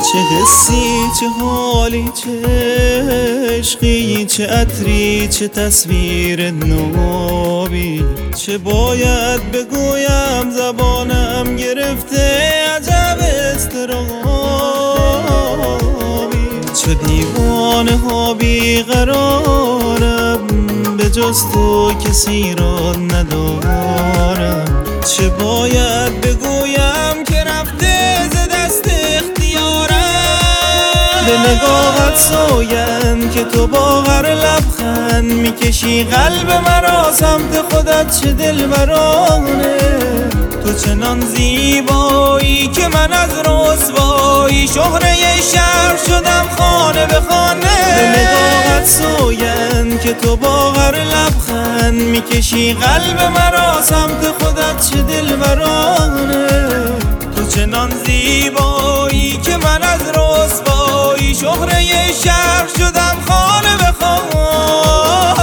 چه حسی، چه حالی، چه عشقی، چه عطری، چه تصویر نابی. چه باید بگویم زبانم گرفته عجب اضطرابی. چه دیوانه ها بیقرارم، به جز تو کسی را ندارم. چه باید بگویم که رفته ز دست اختیارم. به نگاهت سویم که تو با هر لبخند میکشی قلب مرا سمت خودت. چه دلبرانه تو چنان زیبایی که من از رسوایی شهره شهر شدم خانه به خانه. به نگاهت سویم که تو با هر لبخند میکشی قلب مرا سمت خودت. چه دلبرانه تو چنان زیبایی که من از رسوایی شهره شهر شدم خانه به خانه.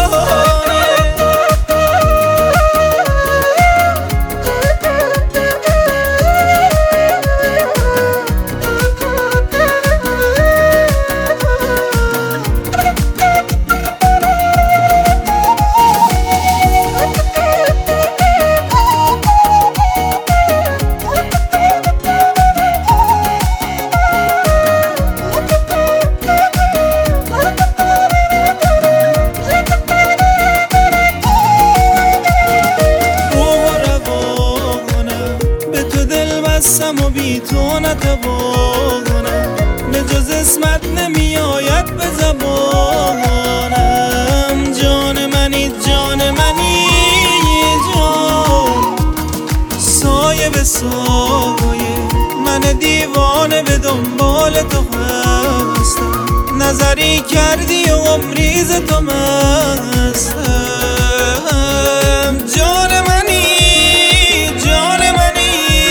و بی تو نتوانم، به جز اسمت نمی آید به زبانم. جان منی جان منی جان، سایه به سایه من دیوانه به دنبال تو هستم. نظری کردی و عمری ز تو مستم. جان منی جان منی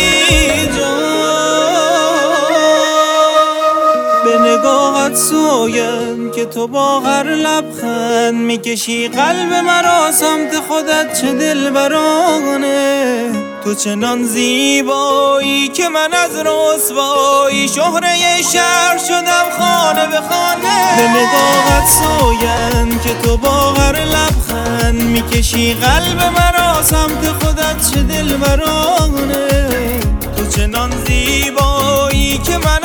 نگاهت سویم که تو با هر لبخند میکشی قلب مرا سمت خودت. چه دلبرانه تو چنان زیبایی که من از رسوایی شهره شهر شدم خانه به خانه. به نگاهت سویم که تو با هر لبخند میکشی قلب مرا سمت خودت. چه دلبرانه تو چنان زیبایی که من